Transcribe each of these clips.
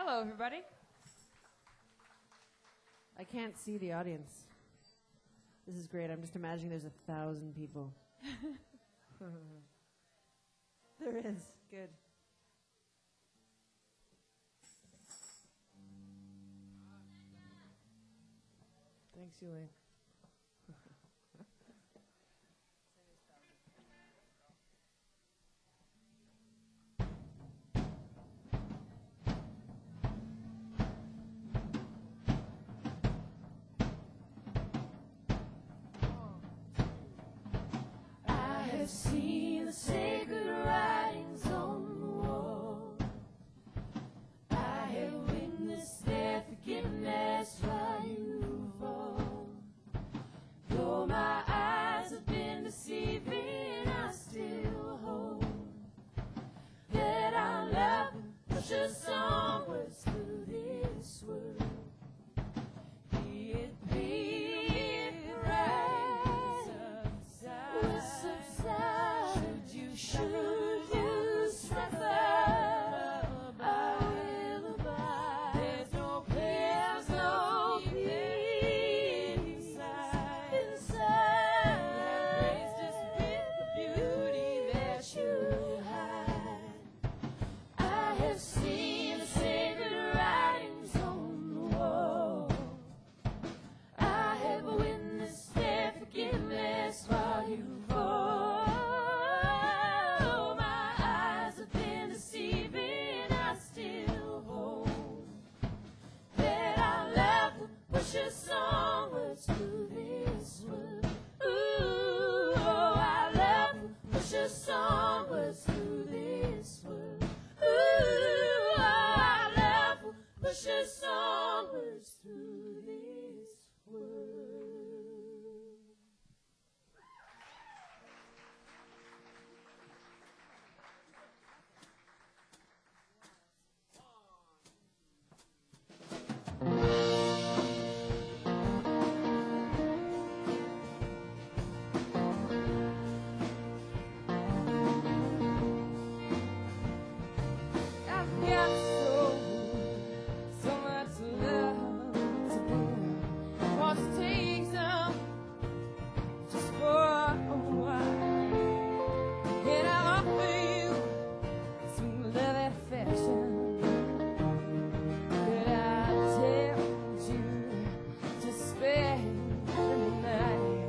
Hello, everybody. I can't see the audience. This is great. I'm just imagining there's 1,000 people. There is. Good. Thanks, Elaine. I have seen the sacred writings on the wall. I have witnessed their forgiveness while you fall. Though my eyes have been deceiving, I still hope that our love will push us onwards through this world. Be it big, right, will subside. Should you suffer, I will abide. There's no peace inside. That just with the beauty that you hide. I have seen the sacred writings on the wall. I have witnessed their forgiveness while you fall. My eyes have been deceiving, I still hope that our love will push us onwards through this world. Ooh, oh, our love will push us onwards through this world. Ooh, oh, our love will push us onwards through this world. I've got so much love to give. Want to take some just for a while. And I offer you some love and affection. But I tell you to spend the night.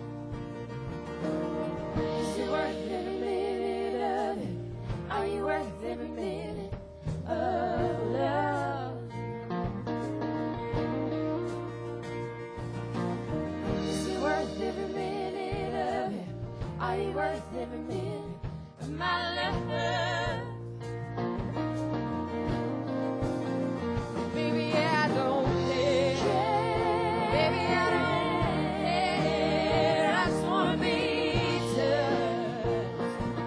Is it worth every minute of it? Are you worth every minute of love? Is it worth every minute of it? Are you worth every minute of my love? Baby, I don't care. Baby, I don't care. I just wanna be touched.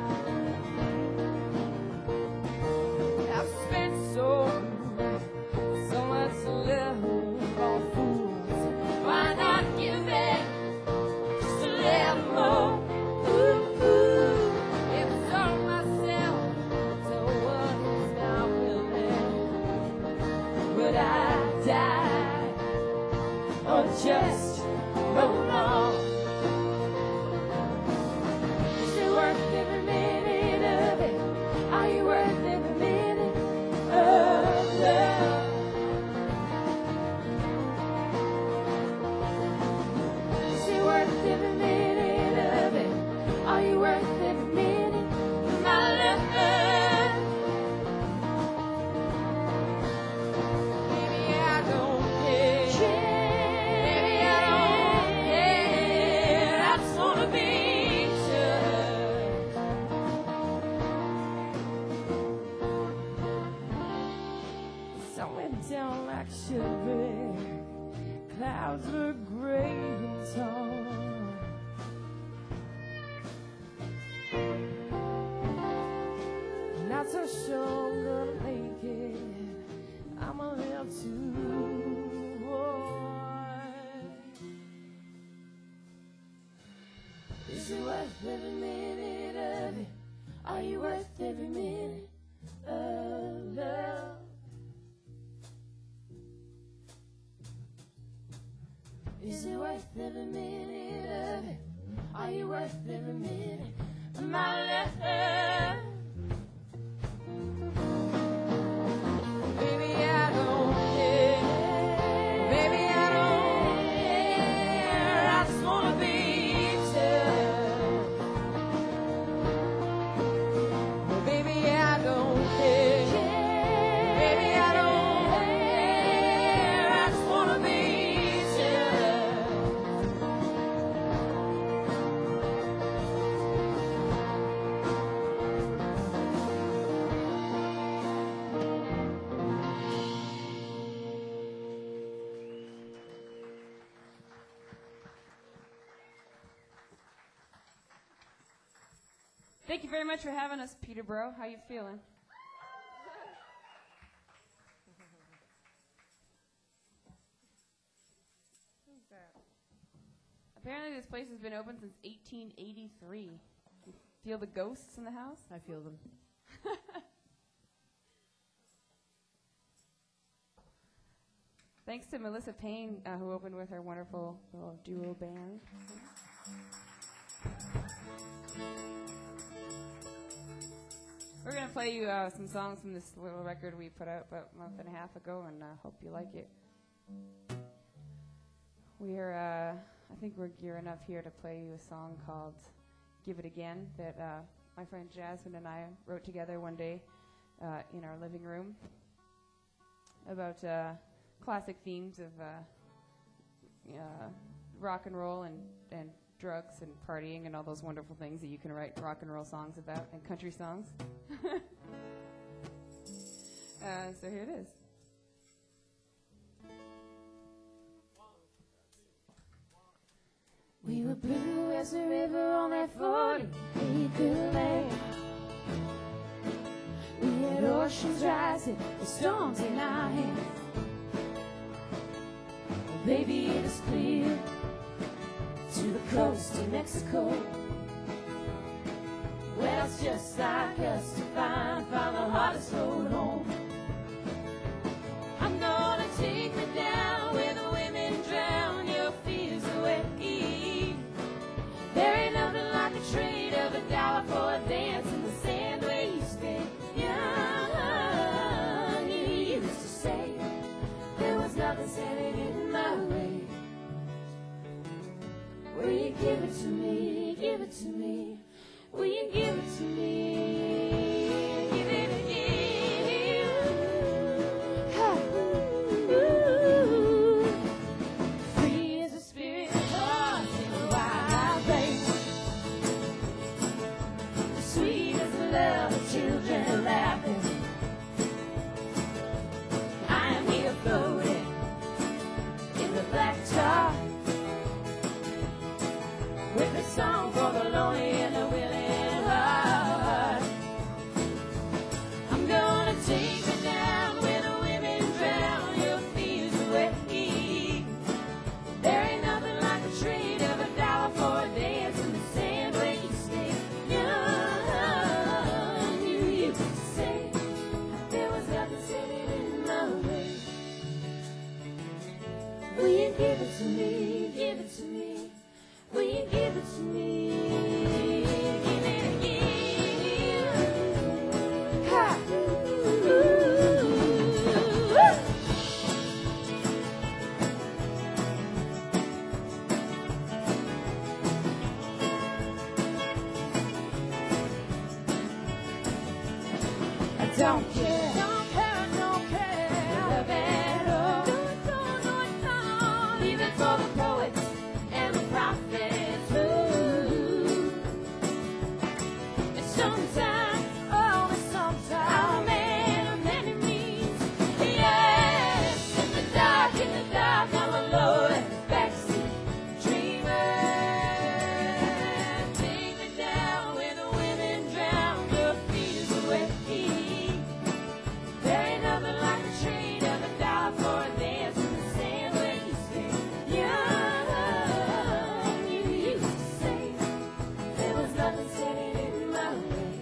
I've spent so much love on fools. Why not give it just a little more? Ooh, ooh. If it's all myself, so what is not willing? Would I die or just roll on? Is it worth every minute of it? Are you worth every minute of love? Is it worth every minute of it? Are you worth every minute of my love? Baby, I don't care. Baby, I don't care. I just wanna be touched. So went down like sugar. Clouds were gray and tall. Not so sure I'm gonna make it. I'm a little too bored. Is it worth every minute of it? Are you worth every minute of love? Is it worth every minute of it? Are you worth every minute of my love? Baby, I don't care. Baby, I don't care. I just wanna be tough. Baby, I don't care. Baby, I don't care. I just wanna be tough. Thank you very much for having us, Peterborough. How you feeling? Apparently this place has been open since 1883. You feel the ghosts in the house? I feel them. Thanks to Melissa Payne, who opened with her wonderful little duo band. We're going to play you some songs from this little record we put out about a month and a half ago, and hope you like it. I think we're gearing up here to play you a song called Give It Again that my friend Jasmine and I wrote together one day in our living room about classic themes of rock and roll and drugs and partying and all those wonderful things that you can write rock and roll songs about and country songs. So here it is. We were blue as a river on that 40-acre land. We had oceans rising, the storms in our hands. Oh, baby, it is clear to the coast of Mexico. Well, it's just like us to find the hardest road home. I'm gonna take me down where the women drown your fears away. There ain't nothing like a trade of $1 for a dance in the sand where you stay. Young, you used to say there was nothing standing in my way. Will you give it to me? Give it to me. Will you give it to me? Give it again. Ha. Ooh. Free as a spirit, lost in a wild place. Sweet as the love of children laughing. I am here floating in the black tar, with a song for the lonely and the willing heart. I'm gonna take you down where the women drown your fears away. There ain't nothing like a trade of $1 for a dance in the sand where you stay. Young, you used to say there was nothing standing in my way. Will you give it to me? Give it to me. Will you give it to me? Give it again. Ha. Ooh. I don't care. Don't care, don't care. Love at all. No, even for the poets and the prophets. Ooh. And sometimes, oh, and sometimes, I'm a man of many means. Yes, in the dark, I'm a lonely backseat dreamer. Take me down where the women drown your fears away. There ain't nothing like a trade of $1 for a dance in the sand where you stay. Young, you used to say there was nothing standing in my way.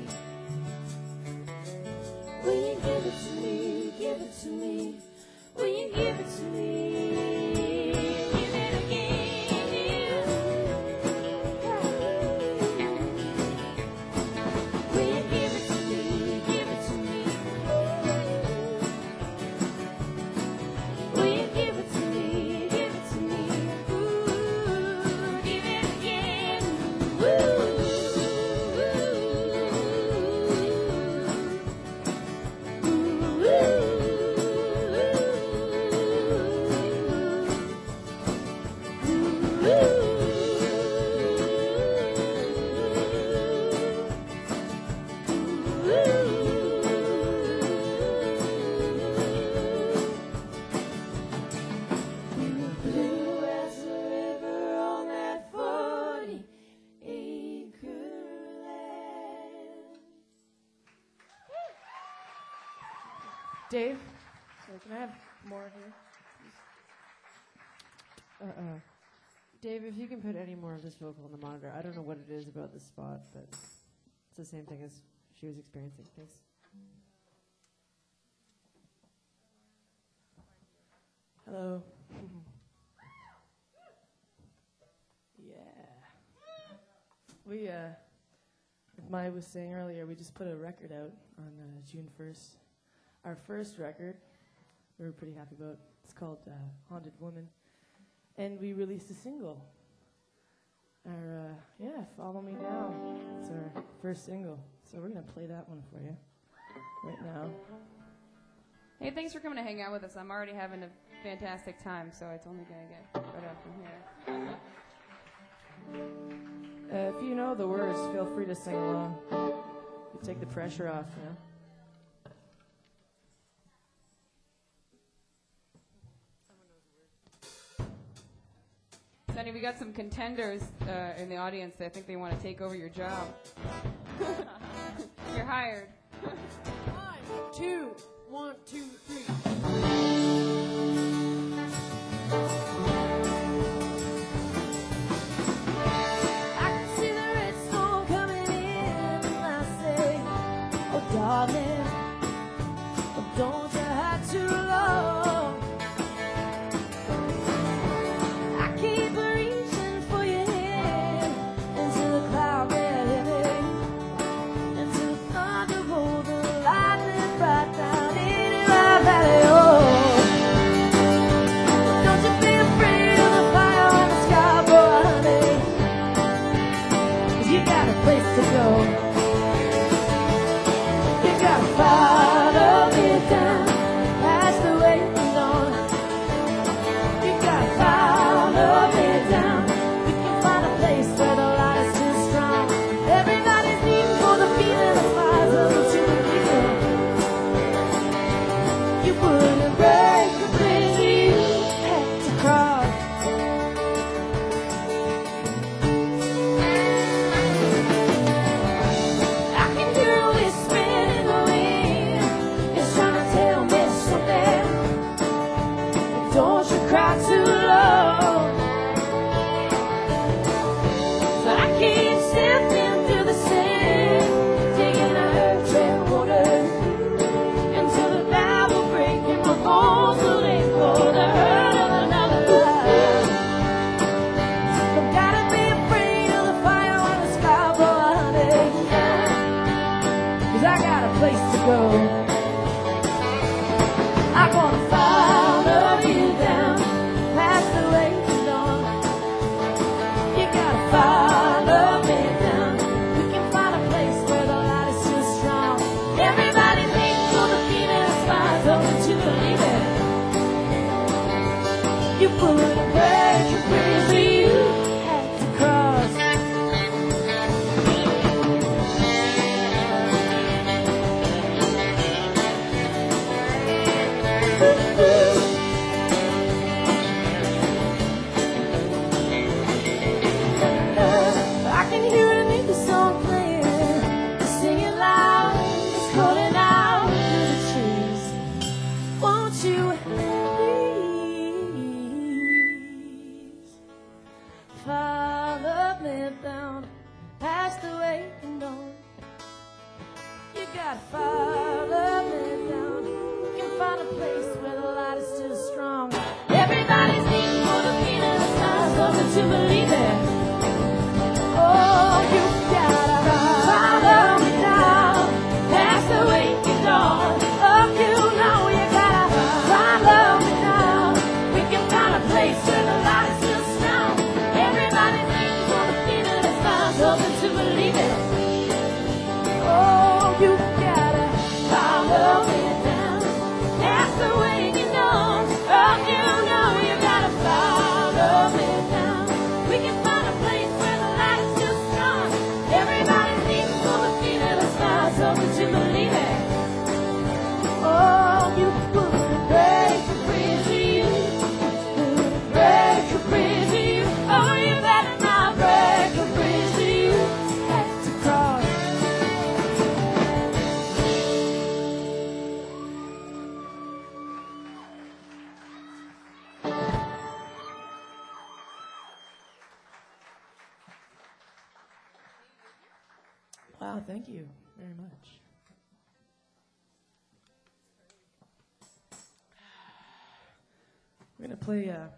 Will you give it to me? Give it to me. Will you give it to me? Give it again. Dave, sorry, can I have more here? Dave, if you can put any more of this vocal on the monitor. I don't know what it is about this spot, but it's the same thing as she was experiencing. Thanks. Hello. Yeah. We, like Maya was saying earlier, we just put a record out on June 1st. Our first record, we were pretty happy about. It's called Haunted Woman. And we released a single. Our, Follow Me Now. It's our first single. So we're going to play that one for you right now. Hey, thanks for coming to hang out with us. I'm already having a fantastic time, so it's only going to get better from here. If you know the words, feel free to sing along. You take the pressure off, you know? Sonny, we got some contenders in the audience that I think they want to take over your job. You're hired. 1, 2, 1, 2, 3. I can see the red storm coming in, and I say, oh darling, oh, don't you hide too long. I keep reaching for your hand until the cloud get heavy, until the thunder rolls and the lightning right down in my valley. Oh, don't you be afraid of the fire on the sky, boy, honey. You got a place to go. You got to follow me down past the waiting dawn. You got to follow me down. You can find a place where the light is too strong. Everybody's needing for the feeling of fires of what you believe. You wouldn't break the bridge you had to cross. I can hear a whispering in the wind. It's trying to tell me something. Don't you cry too low. So I keep stepping through the sand, taking a trail water until the bow will break and my bones will ache for the hurt of another life. I've gotta be afraid of the fire on the sky, boy, honey. 'Cause I got a place to go. I'm gonna follow you down past the waiting dawn. You gotta follow me down. We can find a place where the light is too strong. Everybody's waiting for the feeling of fires open to believe it. You wouldn't break your bridge you had to cross. I can hear it in the song playing, singing loud, it's calling out through the trees. Won't you please follow me down past the waiting dawn? You gotta follow me down. You can find a place where the light is still strong. Everybody's needing for the feeling of stars, something to believe in. Oh, you gotta follow me down past the waiting dawn. Oh, you know you gotta follow Wow, thank you very much. We're going to play a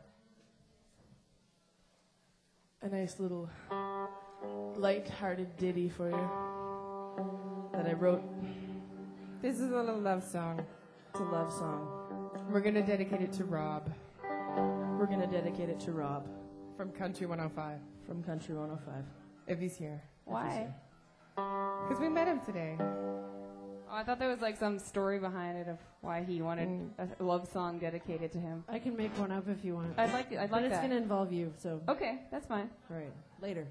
nice little light-hearted ditty for you that I wrote. This is a little love song. It's a love song. We're going to dedicate it to Rob We're going to dedicate it to Rob from Country 105, from Country 105. if he's here. Why? Because we met him today. Oh, I thought there was like some story behind it of why he wanted a love song dedicated to him. I can make one up if you want. I'd like But that. it's going to involve you, so. Okay, that's fine. All right, later.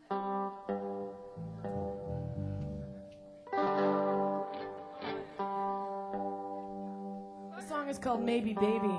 The song is called Maybe Baby.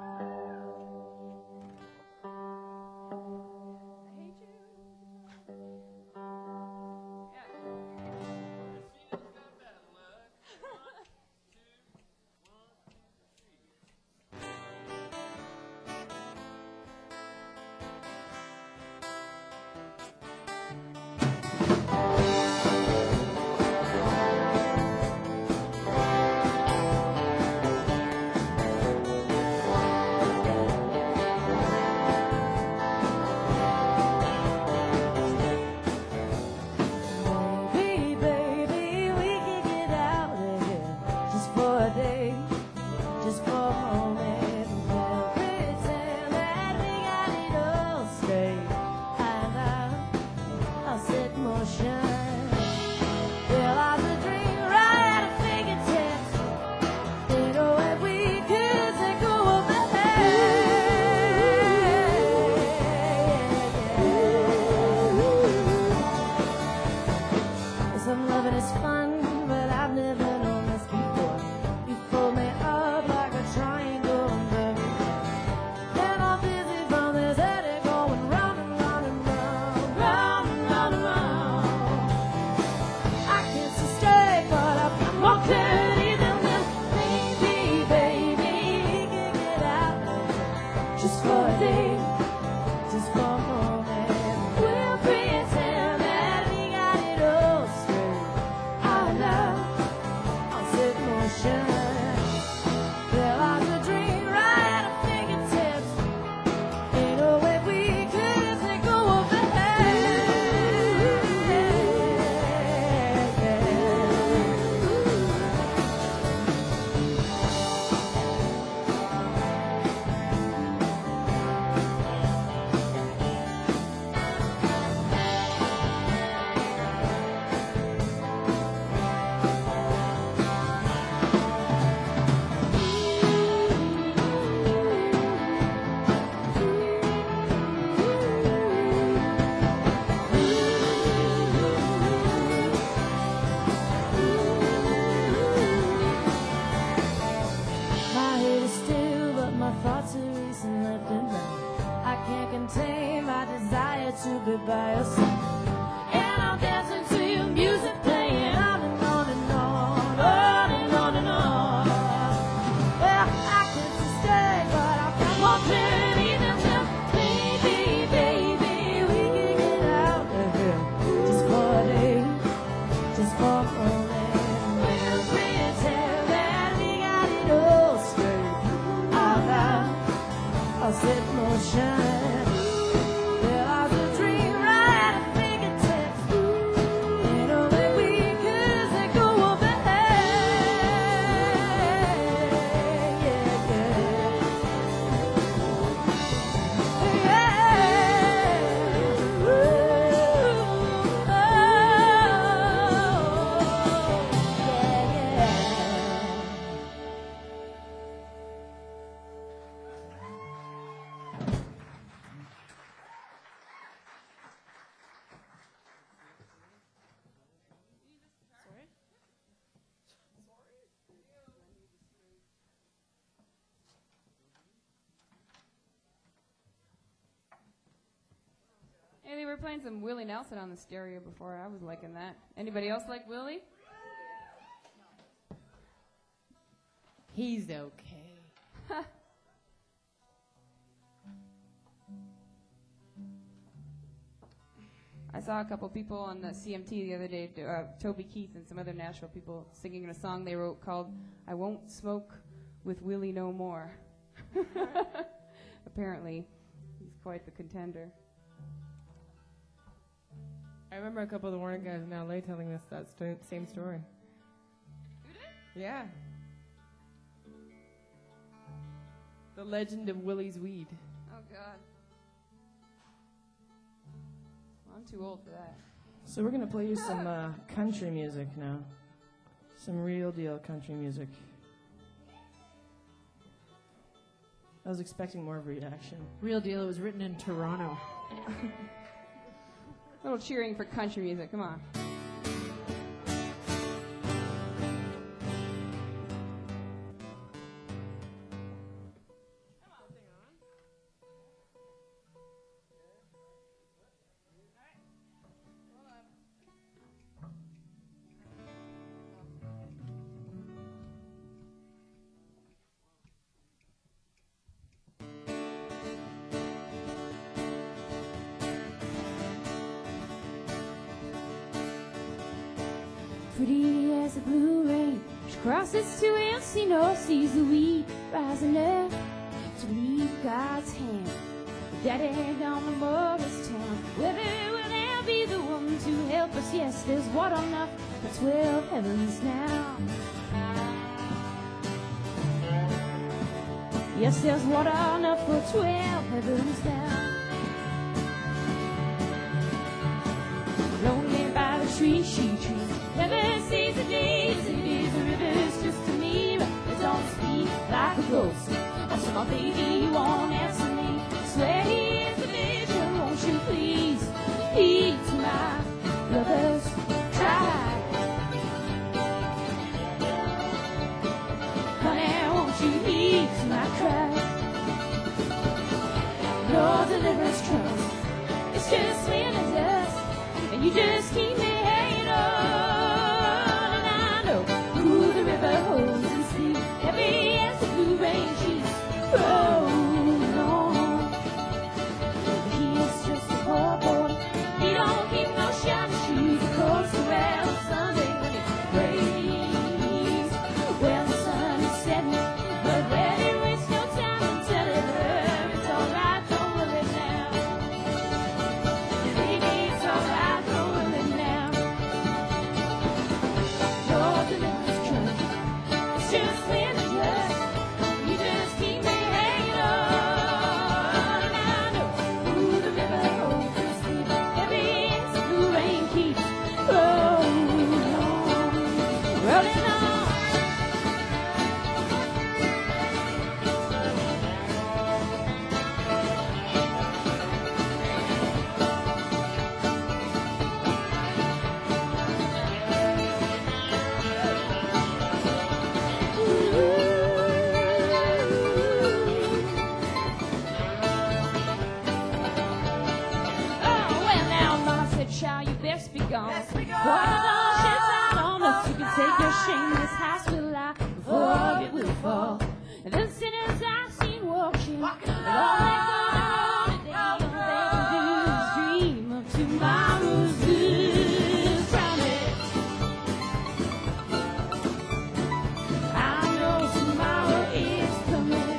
Hey, they were playing some Willie Nelson on the stereo before. I was liking that. Anybody else like Willie? He's okay. I saw a couple people on the CMT the other day, Toby Keith and some other Nashville people singing a song they wrote called "I Won't Smoke with Willie No More." Apparently, he's quite the contender. I remember a couple of the Warner guys in LA telling us that same story. Who did? Yeah. The legend of Willie's weed. Oh, God. Well, I'm too old for that. So we're going to play you some country music now. Some real deal country music. I was expecting more of a reaction. Real deal. It was written in Toronto. A little cheering for country music. Come on. Pretty as a blue rain, she crosses to Encino, sees the wheat rising up to leave God's hand. Daddy down to Morristown, whether will there be the woman to help us? Yes, there's water enough for 12 heavens now. Yes, there's water enough for 12 heavens now. Lonely by the tree, she trees. Never sees the days, it is the rivers just a mirror. It don't speak like a ghost. I said, my baby, you won't answer me. Swear he is a vision, won't you please heed to my lover's cry. Honey, won't you heed to my cry? Lord, deliverance trust. It's just wind and dust, and you just keep me hanging on. The river holds and sleep heavy as the blue rain she's rolling on. He is just a poor boy. He don't keep no shiny shoes. He goes around Sunday when it rains. Well, the sun is setting, but let it waste no time and tell her it's alright, don't worry now. Baby, it's alright, don't worry now. Lord, deliverance trust. It's just when it's just, you just keep me hanging on. And I know who the river holds and sleep heavy as the blue rain keeps rolling on, rolling on. Child, you best be gone. What all shit's out on us. You can take your shameless hospital life before it will fall. And the sinners I've seen walking, all they can do is dream of tomorrow's good promise. I know tomorrow is coming.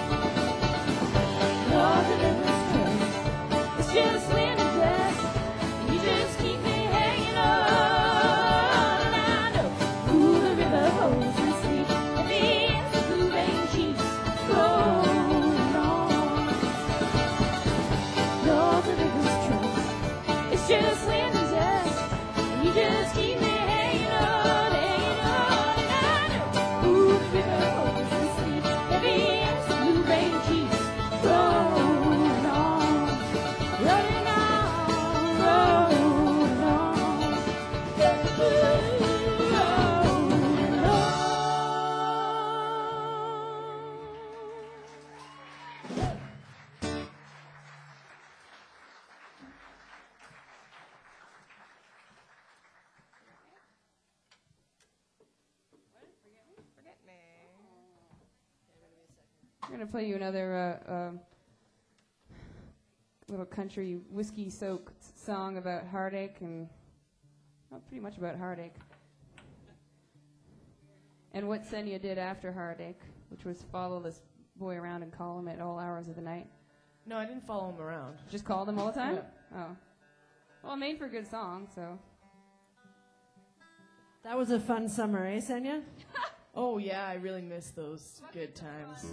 Lord, deliverance comes. It's just when it does. Just keep me hanging on, and I know who the river holds and sleep. Heavy as the blue rain keeps rolling on. Lord, the river's trust. It's just when there's us, and you just keep me hanging on, and I know who the river holds and sleep. Heavy as the blue rain keeps rolling on, rolling on. We're going to play you another little country whiskey-soaked song about heartache and pretty much about heartache. And what Senya did after heartache, which was follow this boy around and call him at all hours of the night. No, I didn't follow him around. Just called him all the time? Yeah. Oh. Well, made for a good song, so. That was a fun summer, eh, Senya? Oh, yeah, I really miss those good times.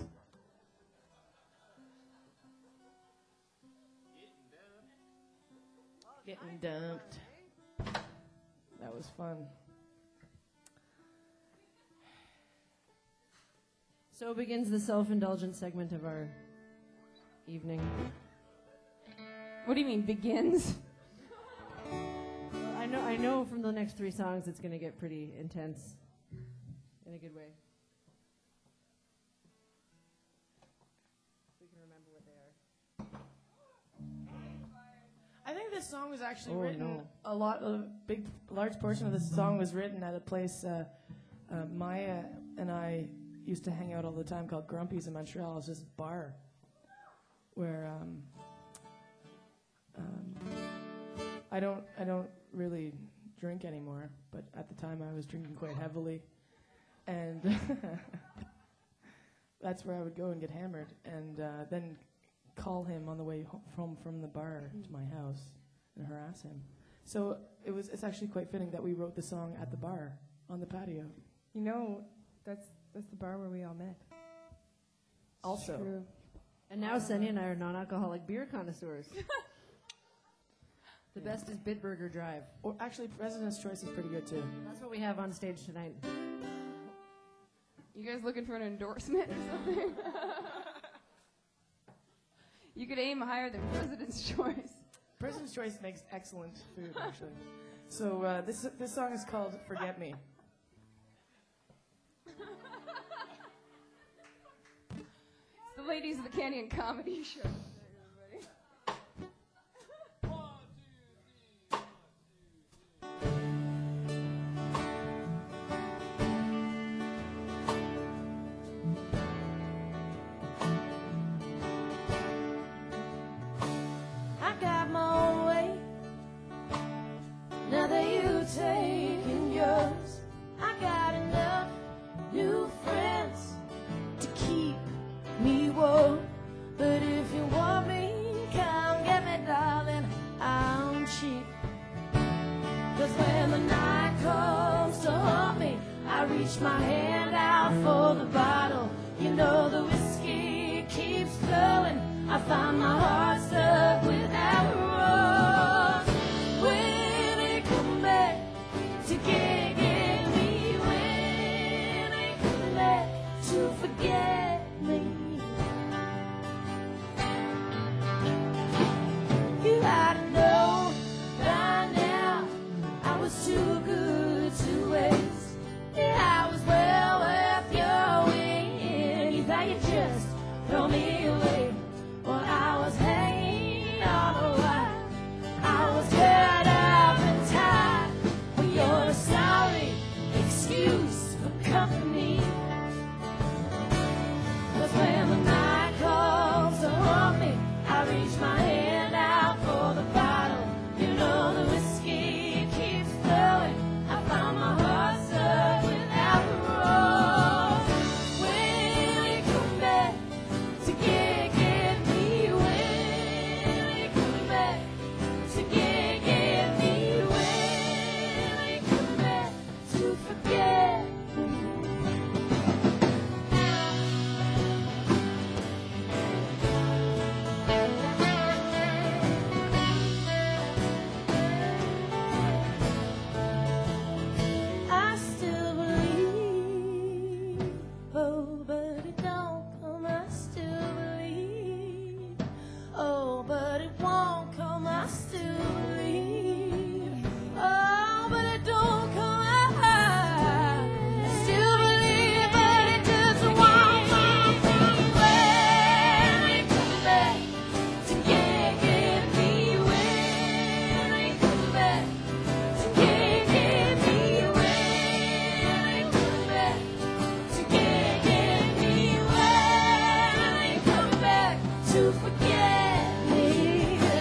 Getting dumped. That was fun. So begins the self-indulgent segment of our evening. What do you mean, begins? I know from the next 3 songs it's going to get pretty intense in a good way. We can remember what they are. I think this song was actually written, large portion of this song was written at a place Maya and I used to hang out all the time called Grumpy's in Montreal. It's just a bar where I don't really drink anymore, but at the time I was drinking quite heavily, and that's where I would go and get hammered, and then call him on the way home from the bar to my house and harass him. So it's actually quite fitting that we wrote the song at the bar on the patio. You know, that's the bar where we all met. Also, True. And now Senya and I are non-alcoholic beer connoisseurs. The best is Bitburger Drive. or actually, President's Choice is pretty good too. That's what we have on stage tonight. You guys looking for an endorsement or something? You could aim higher than President's Choice. President's Choice makes excellent food, actually. So this song is called "Forget Me." It's the ladies of the Canyon Comedy Show. I got my own way. Now that you've taken yours, I got enough new friends to keep me warm. But if you want me, come get me, darling, I'm cheap. 'Cause when the night comes to haunt me, I reach my hand out for the bottle. You know the whiskey keeps flowing. I find my heart stuck without a rose. When they come back to get me, when they come back to forget me. You ought to know by now I was too good to waste. Yeah, I was well worth your wing. You thought you'd just throw me away. When I was hanging on a wire, I was cut up and tied. Well, you're a sorry excuse for company. 'Cause when the night comes to haunt me, I reach my hand out for the bottle. You know the whiskey keeps flowing. I found my heart stuck without the rose. When they come back to get me, when they come back to get me, when they come back to forget me. I still believe, oh, but it don't come. I still believe, oh, but it won't come. I still believe, oh, but it don't come. I still believe, but it just won't come. When they come back to get me, when they come back to get me, when they come back to get me, when they come back to forget me.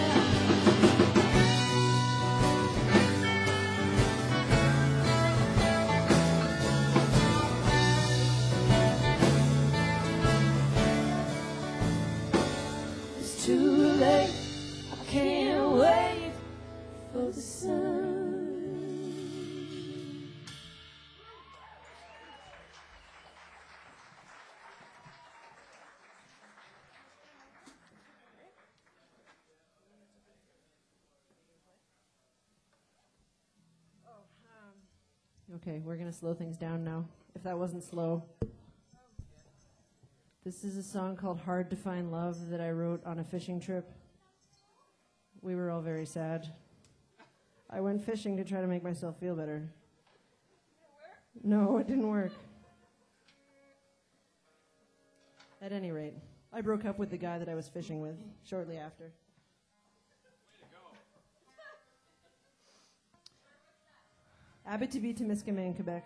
the sun. Okay, we're going to slow things down now, if that wasn't slow. This is a song called Hard to Find Love that I wrote on a fishing trip. We were all very sad. I went fishing to try to make myself feel better. No, it didn't work. At any rate, I broke up with the guy that I was fishing with shortly after. Abitibi-Témiscamingue, Quebec.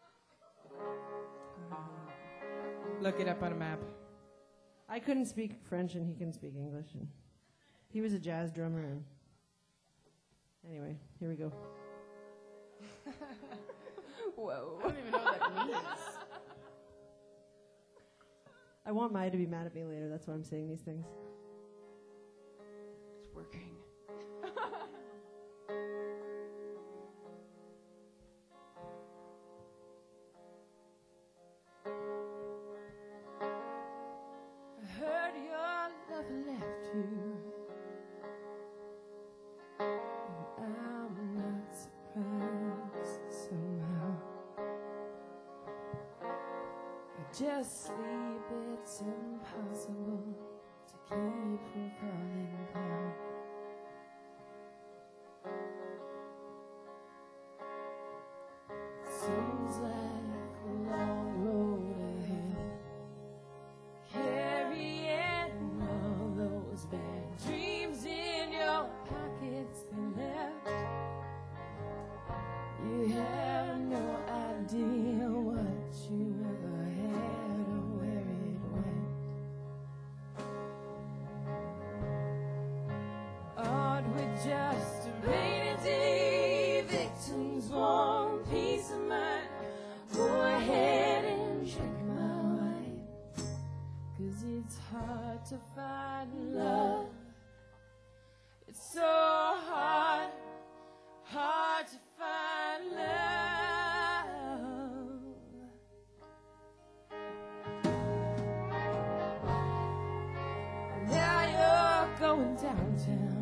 Look it up on a map. I couldn't speak French and he couldn't speak English. And he was a jazz drummer. And anyway, here we go. Whoa. I don't even know what that means. I want Maya to be mad at me later. That's why I'm saying these things. It's working. I heard your lover left you. And I'm not surprised somehow. I just sleep, it's impossible to keep from falling down. Seems like a long road ahead, carrying all those bad dreams in your pockets they left. You have no idea what you ever had or where it went. Aren't we just a rainy day victims want peace of mind? Go ahead and drink my wine, 'cause it's hard to find love. It's so hard, hard to find love. Now you're going downtown.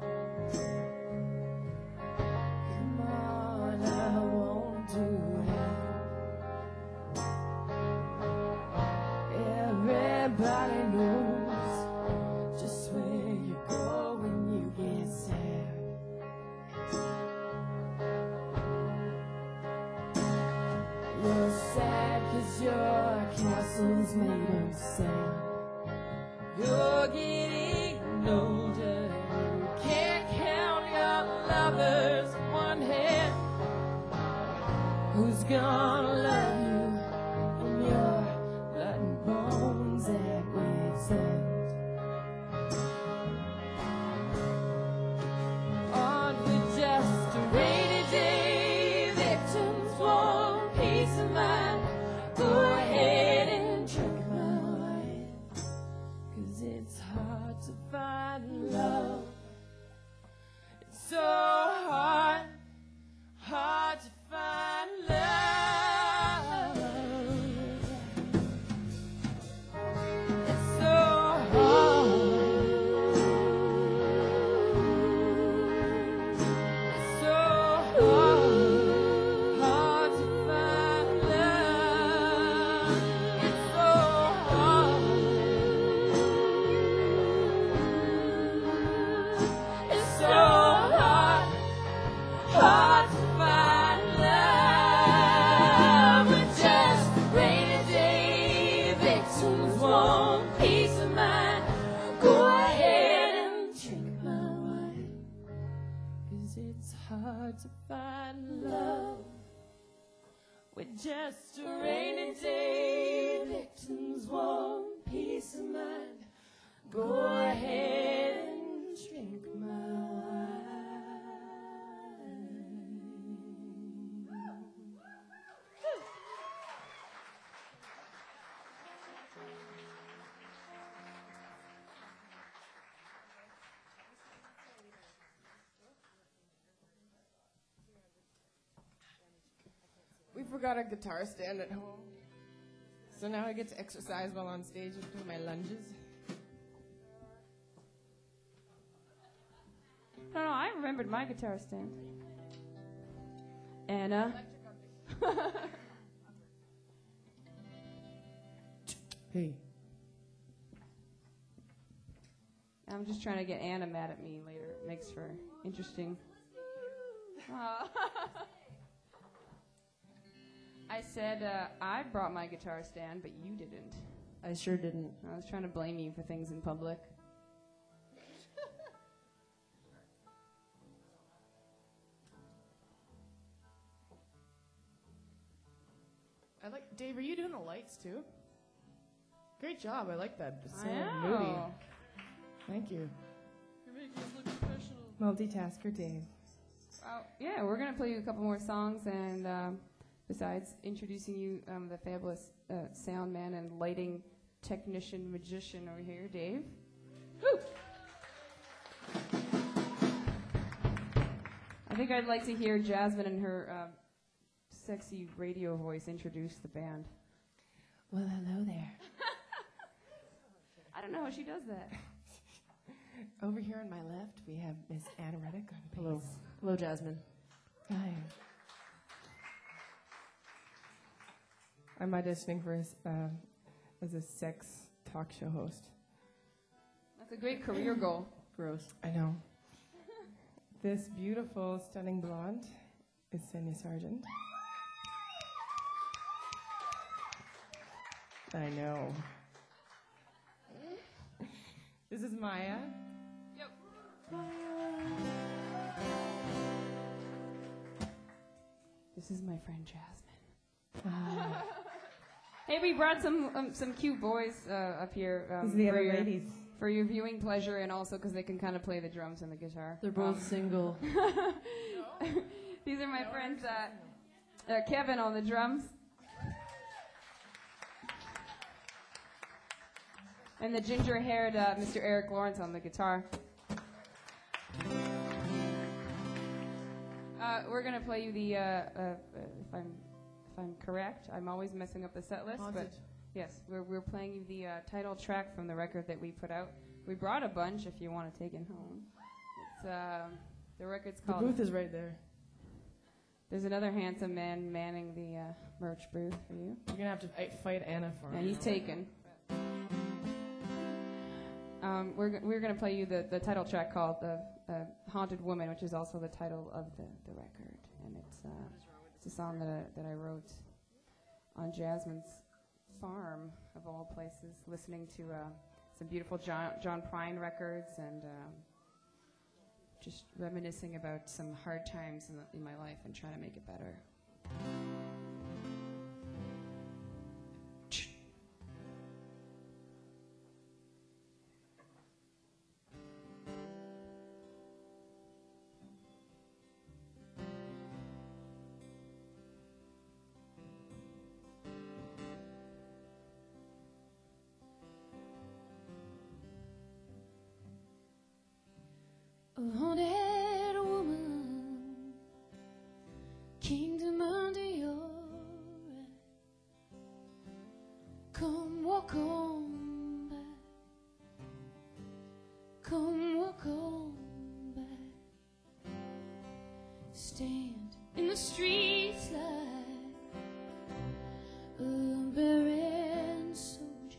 Come on, I won't do that. Everybody knows just where you go when you get sad. You're sad 'cause your castle's made of sand. You're getting older. You can't count your lovers in one hand. Who's gonna love you when your blood and bones at wit's end? Aren't we just a rainy day victims want peace of mind? Go ahead and drink my wine, 'cause it's hard to find love. It's so hard, hard to find love. It's so hard. It's so hard, hard to find love. It's so hard. It's so hard, hard to find love. We're just rainy day victims want peace of mind. Go ahead and drink my wine, 'cause it's hard to find love. We're just a rainy day victims want peace of mind. Go ahead and drink my wine. got a guitar stand at home. So now I get to exercise while on stage and do my lunges. No, I remembered my guitar stand. Anna. Hey. I'm just trying to get Anna mad at me later. It makes for interesting. I said I brought my guitar stand, but you didn't. I sure didn't. I was trying to blame you for things in public. Dave, are you doing the lights too? Great job. I like that. It's so I moody. know. Thank you. You're making us look professional. Multitasker Dave. Yeah, we're going to play you a couple more songs, and besides introducing you, the fabulous sound man and lighting technician magician over here, Dave. Woo! I think I'd like to hear Jasmine and her sexy radio voice introduce the band. Well, hello there. I don't know how she does that. Over here on my left, we have Miss Anna Reddick on bass. Hello. Hello, Jasmine. Hi. I'm auditioning for as a sex talk show host. That's a great career goal. Gross. I know. This beautiful, stunning blonde is Senya Sargent. I know. This is Maya. Yep. This is my friend Jasmine. Hey, we brought some cute boys up here. These are the for other your- ladies. For your viewing pleasure, and also because they can kind of play the drums and the guitar. They're both single. These are my friends, Kevin on the drums. And the ginger-haired Mr. Eric Lawrence on the guitar. We're going to play you the, if I'm correct, I'm always messing up the set list, Haunted. but yes, we're playing you the title track from the record that we put out. We brought a bunch if you want to take it home. It's, the record's The called... booth is right there. There's another handsome man manning the merch booth for you. You're gonna have to fight Anna for And me. he's taken. We're going to play you the title track called the Haunted Woman, which is also the title of the record. And it's a song that I wrote on Jasmine's farm, of all places, listening to some beautiful John Prine records and just reminiscing about some hard times in my life and trying to make it better. A haunted woman, kingdom under your eye. Come walk on by, come walk on by. Stand in the streets like a barren soldier,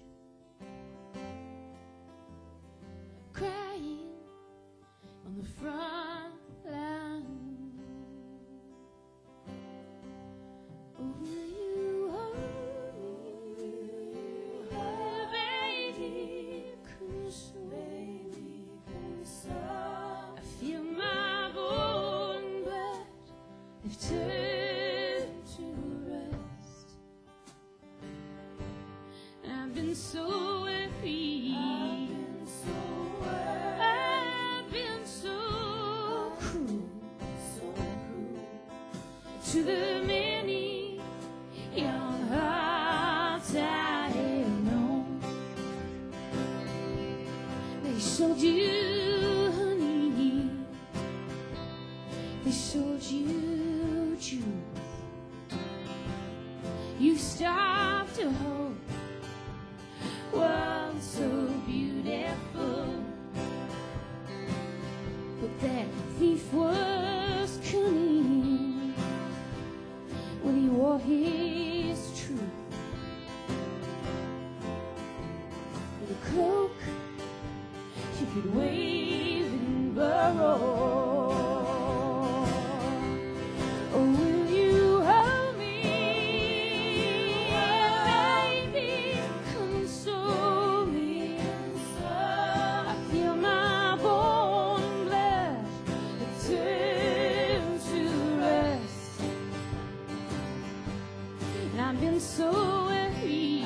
crying on the front line. Oh, you hold me, baby, console. I feel my born blood have turned to rust. I've been so weary. I've been so cruel to the many young hearts I have known. They sold you honey, they sold you juice, you stopped to hold was so beautiful. But that thief was cunning when he wore his truth. With a cloak you could wave and borrow. Oh, will you hold me, baby, console me? I feel my born blood turn to rust, and I've been so worried.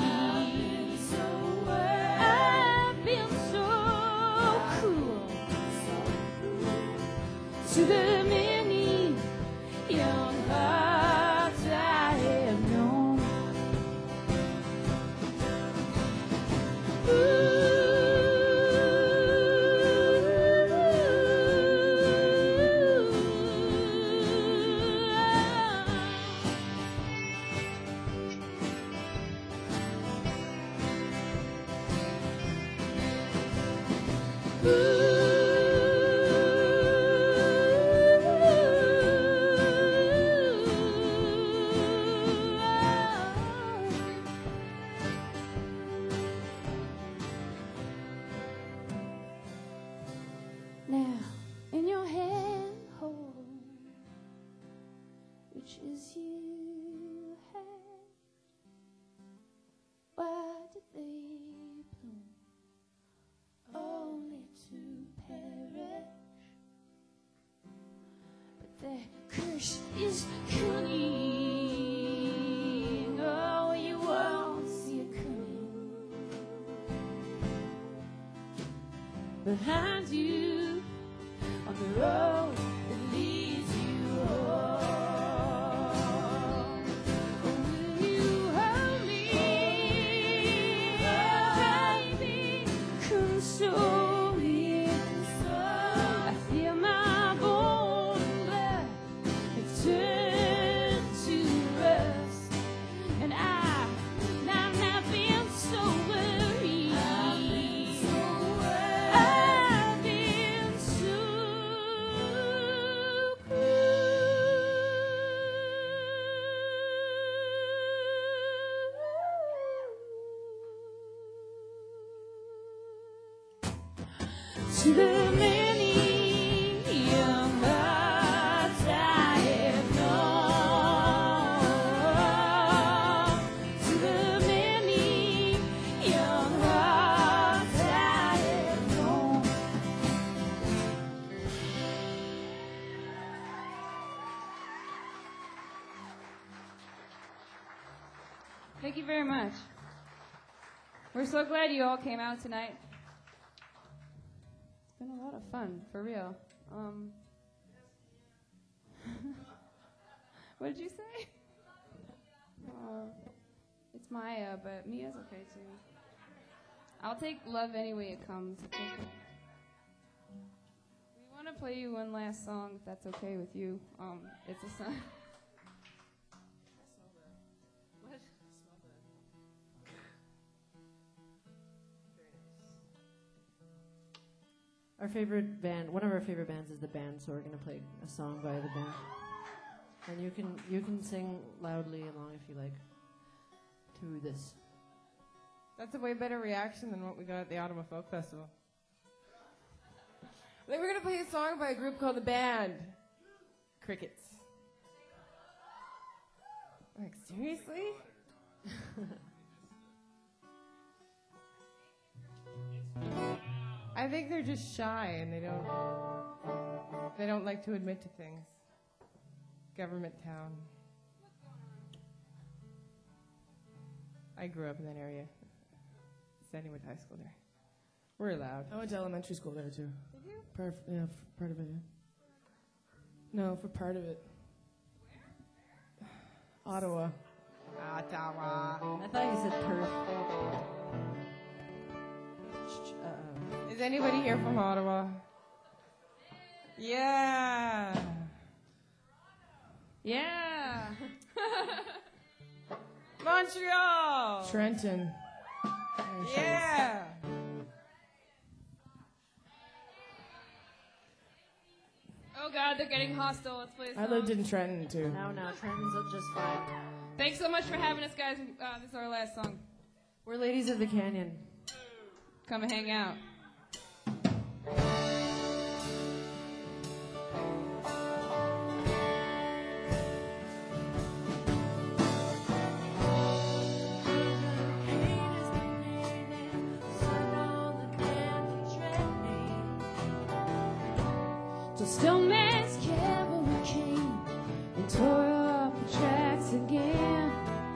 I've been so cruel to the many young hearts I have known. Now, in your hand, hold, which is you had. Why did they bloom only to perish? But their curse is cunning. Oh, you won't see it coming. Behind you on the road that leads you home. Will you hold me, baby, console me? I feel my born blood turn to rust, and I've not been so worried. I've been so to the many young hearts I have known, to the many young hearts I have known. Thank you very much. We're so glad you all came out tonight. It's been a lot of fun, for real. What did you say? It's Maya, but Mia's okay too. I'll take Love Any Way It Comes. Okay? We want to play you one last song, if that's okay with you. It's a song. Our favorite band, one of our favorite bands is the Band, so we're going to play a song by the band. And you can sing loudly along if you like to this. That's a way better reaction than what we got at the Ottawa Folk Festival. Then we're going to play a song by a group called The Band. Crickets. Like, seriously? I think they're just shy and they don't like to admit to things. Government town. I grew up in that area. Sandywood High School there. We're allowed. I went to elementary school there too. Did you? Part of it, yeah. No, for part of it. Where? Ottawa. Ottawa. I thought you said Perth. Is anybody here from Ottawa? Yeah. Yeah. Montreal. Trenton. Yeah. Oh God, they're getting hostile. Let's play a song. I lived in Trenton too. No, Trenton's just fine. Thanks so much for having us, guys. This is our last song. We're ladies of the canyon. Come and hang out. The Stoneman's cavalry came and tore up the tracks again.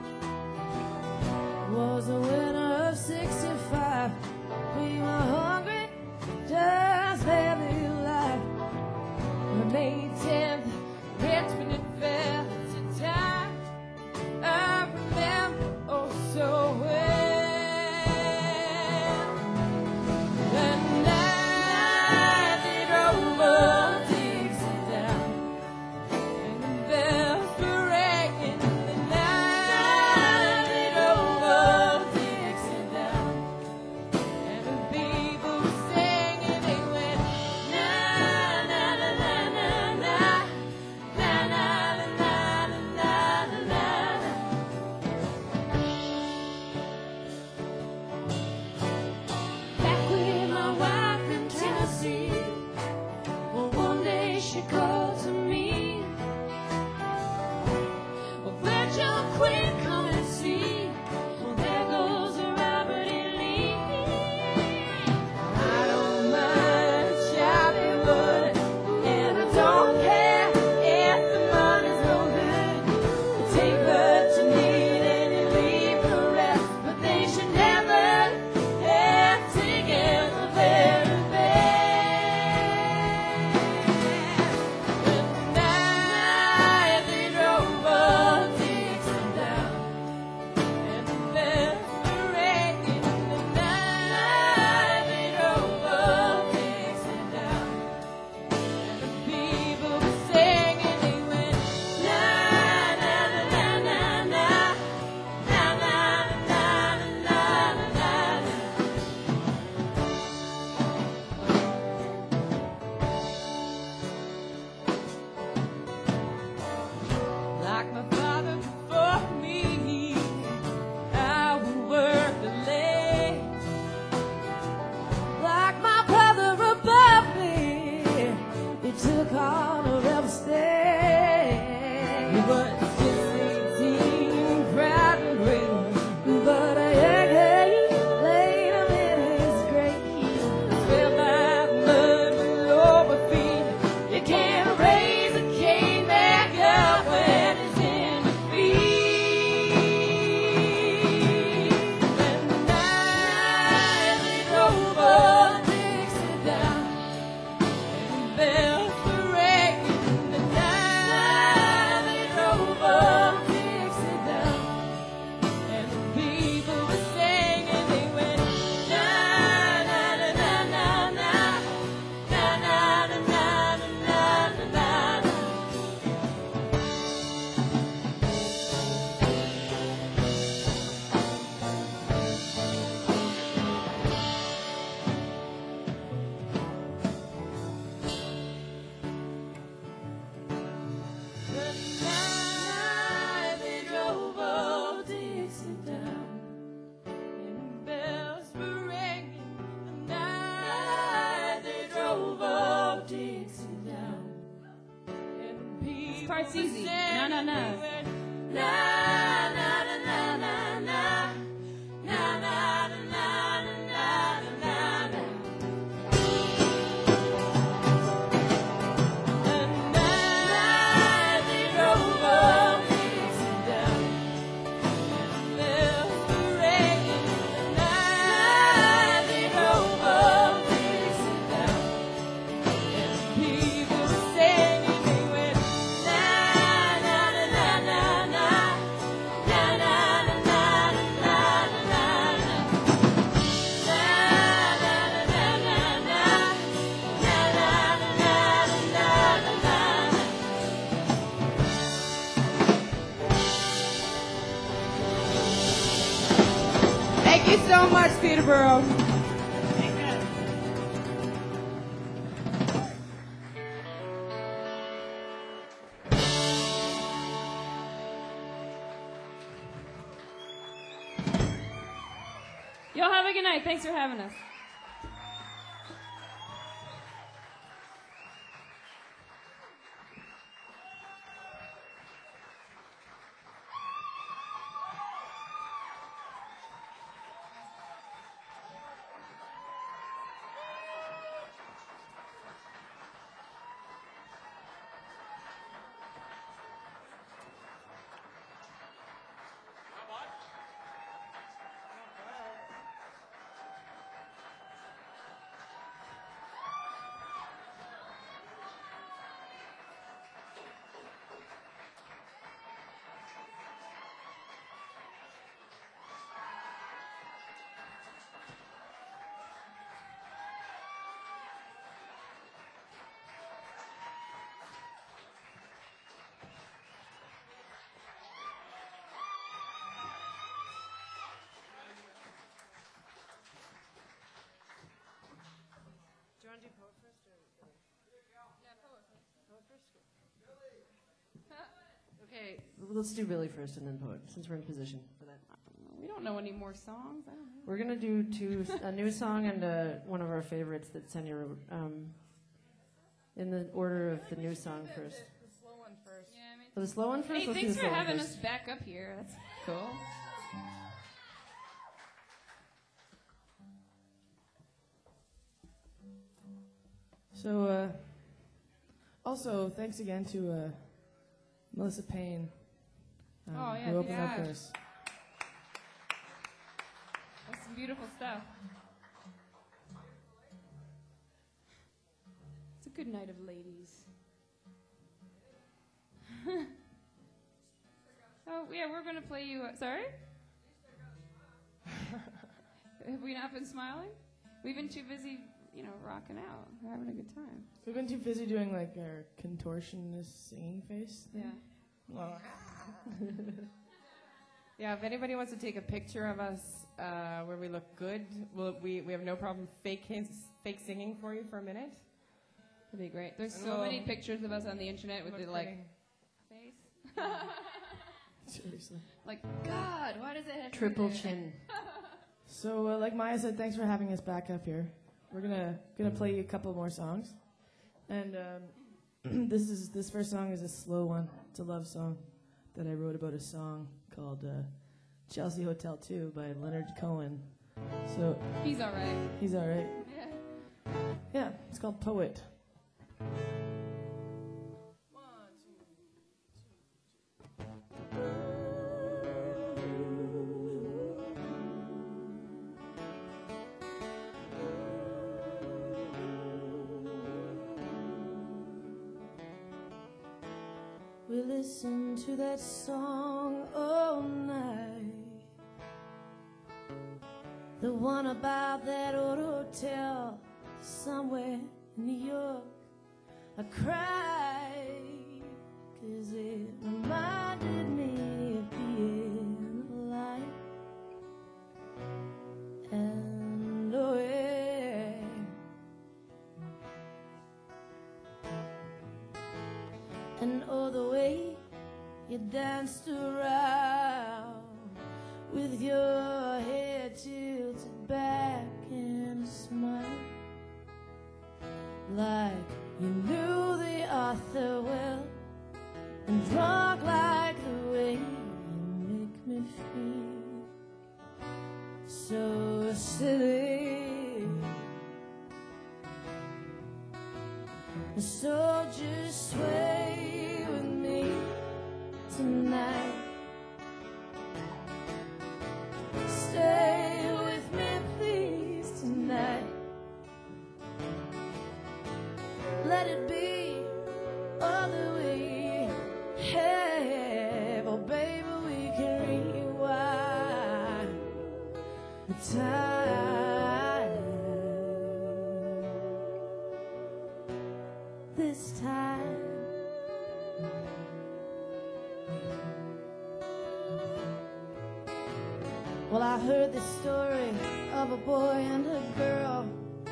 Was a winner of 65. We were hungry, just heavy life. On May 10th, Richmond and fell to time. I remember oh so well. The night they drove up Dixie down, and the bells were ringing. The night they drove up Dixie down, and the people were singing. They went na na na na na na na na na na na na. Back with my wife in Tennessee. Well, one day she called to me. Well, bet your queen come and see. Well, there goes Robert E. Lee. I don't mind shopping, but and I don't care if the money's no good. You take what you need and you leave the rest, but they should never have taken the very best. When the night they drove up Dixie down, and the bells were ringing. The night they drove up Dixie down, and the people were singing. They went na na na na na na na na na na na na. Like my father before me, I will work the land. Like my brother above me, he took on a rebel stand. He was just 18, proud and brave, but a young age laid him in his grave. Fell by the mud below my feet. You can't raise a king back up when it's in defeat. And the night they drove up Dixie down, and the bells were ringing. The night they drove up Dixie down, and the people were singing. They went na na na na na na na na na na na na na. The night they drove up Dixie down, and the bells were ringing. The night they drove up Dixie down, and the people part's were easy. singing. Na, na, na. They went na na na na na na na na na na na na na. The night they drove up Dixie down, and the bells were ringing. The night they drove up Dixie down, and the people were singing. They went na na na na na na Peterborough. Y'all have a good night. Thanks for having us. Okay, let's do Billy first and then Poet, since we're in position for that. We don't know any more songs. I don't know. We're gonna do a new song and one of our favorites that Senya wrote. In the order of the new song first. The slow one first. Yeah, I mean, Oh, the slow one first? hey, Let's do thanks the for slow one having first. us back up here. That's cool. So, also, thanks again to Melissa Payne, Oh, yeah, who opened up yeah. for us. That's some beautiful stuff. It's a good night of ladies. Oh, yeah, we're going to play you. Sorry? Have we not been smiling? We've been too busy, rocking out. We're having a good time. We've been too busy doing like our contortionist singing face. Yeah. Well, Yeah, if anybody wants to take a picture of us where we look good, we have no problem fake singing for you for a minute. That'd be great. There's And so we'll- many pictures of us on the internet with Look the, pretty. face. seriously. Like, God, why does it have to be Triple there? chin. So, like Maya said, thanks for having us back up here. We're gonna play you a couple more songs, and this first song is a slow one. It's a love song that I wrote about a song called Chelsea Hotel 2 by Leonard Cohen. So He's all right. he's all right. Yeah. Yeah, it's called Poet. We listen to that song all night. The one about that old hotel somewhere in New York. I cried 'cause it reminded me of being alive. And oh yeah, and oh the way you danced around with your head tilted back and a smile, like you knew the author well, and drunk like the way you make me feel so silly. So just sway with me tonight. Stay with me, please, tonight. Let it be all that we have. Oh, baby, we can rewind the time. This time. Well, I heard this story of a boy and a girl.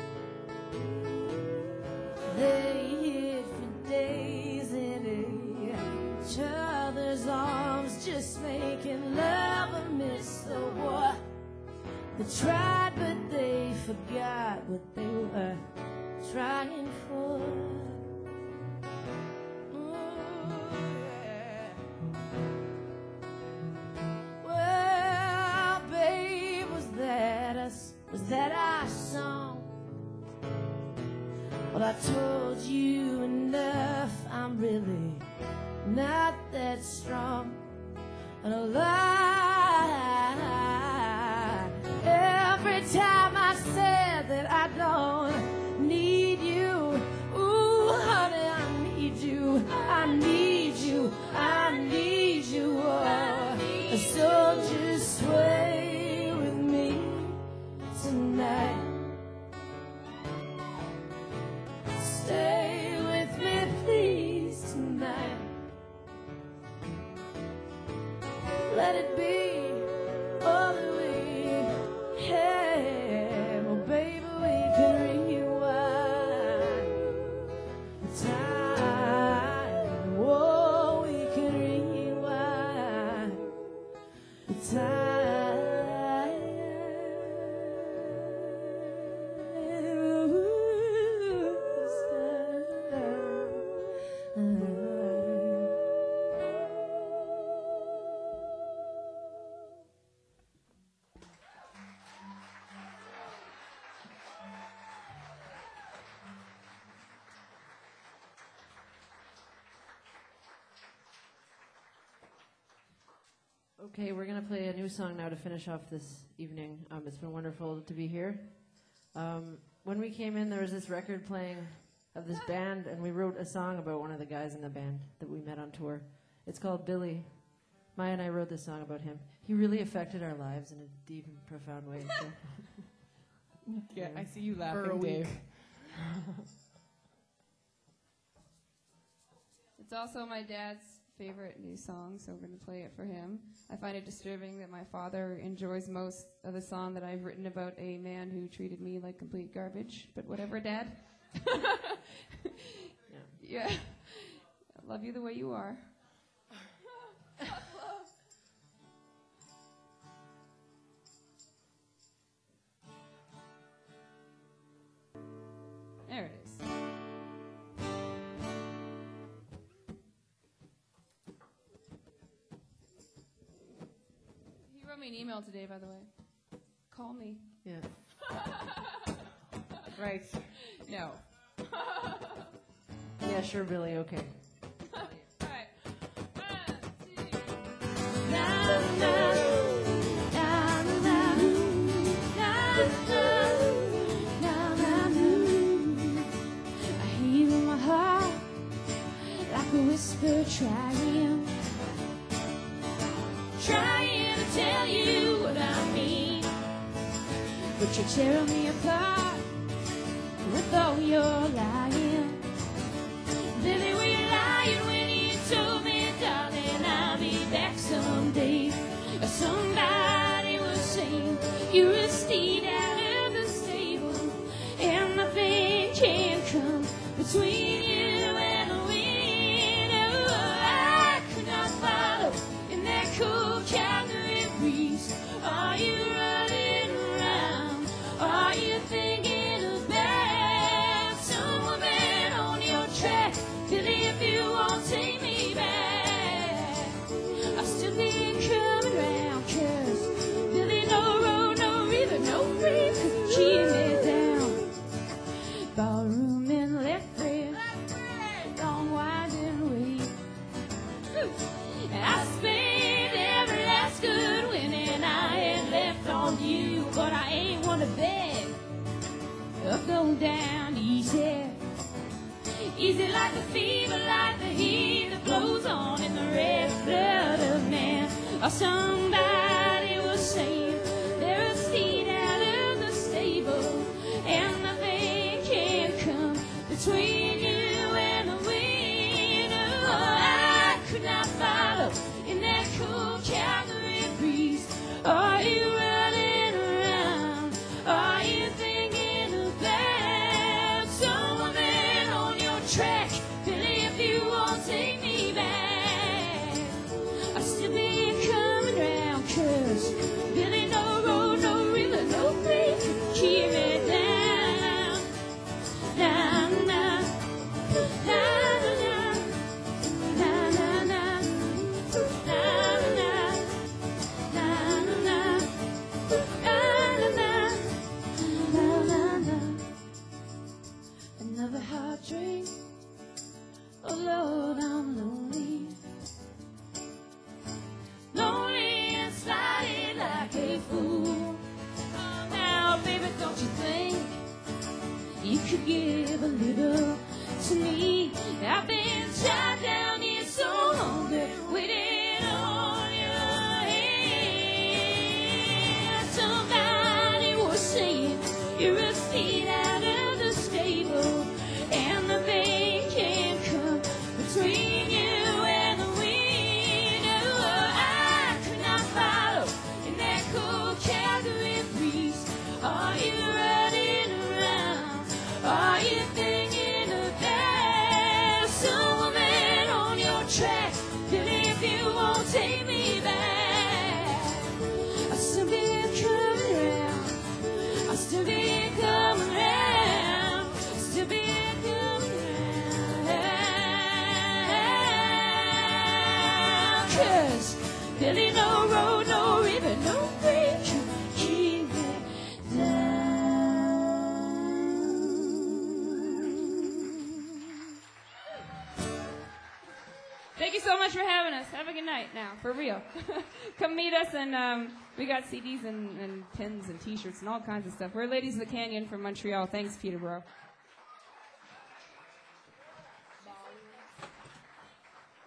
They hid for days in each other's arms, just making love amidst the war. They tried, but they forgot what they were trying for. Well, babe, was that our song? Well, I told you enough, I'm really not that strong. And a lie, every time I said that I don't need you. Ooh, honey, I need you, I need you, I need you. Oh, so just sway with me tonight. Stay with me, please, tonight. Let it be all that we have. Oh, baby, we can rewind the time. Oh, we can rewind the Okay, we're going to play a new song now to finish off this evening. It's been wonderful to be here. When we came in, there was this record playing of this band, and we wrote a song about one of the guys in the band that we met on tour. It's called Billy. Maya and I wrote this song about him. He really affected our lives in a deep and profound way. So. Yeah, I see you laughing, Dave. It's also my dad's favorite new song, so we're going to play it for him. I find it disturbing that my father enjoys most of the song that I've written about a man who treated me like complete garbage, but whatever, Dad. Yeah. I love you the way you are. There it is. He wrote me an email today, by the way. Call me. Yeah. Right. No. Yeah, sure, Billy, okay. All right. 1, 2. I hear in my heart like a whisper trying to tell you what I mean, but you're tearing me apart with all your lying. Billy, were you lying when you told me, darling, I'll be back someday? Somebody was saying you're a steed out of the stable, and nothing can come between you and a wind. Oh, I could not follow in that cold Calgary breeze. Are you running around? Are you thinking about some woman on your track? Billy, if you won't take me back, I'll still be coming round. 'Cause Billy, no road, no river, no reef could keep me down. Ballroom in Lefred, long winding way. I spent every last good winning I had left on you, but I ain't one to beg. Up, go down, easy. Easy like the fever, like the heat that blows on in the red blood of man. Or somebody was saying they're a steed out of the stable, and nothing can come between you and the wind. Oh, I could not follow in that cool Calgary breeze. Are you running around? could give a little to me. I've been tied down here so long, waiting on your hand. Somebody was saying you're a feet out of the stable, and the rain can't come between you and the wind. Oh, I could not follow in that cold Calgary breeze. Are you running around? Are you thinking of that? Some woman on your track, that if you won't take me back, I'll still be coming around. I'll still be coming around. Still be coming around. 'Cause there ain't no road, no river, no bridge can keep me down. Thank you so much for having us. Have a good night now, for real. Come meet us, and we got CDs and pins and T-shirts and all kinds of stuff. We're Ladies of the Canyon from Montreal. Thanks, Peterborough.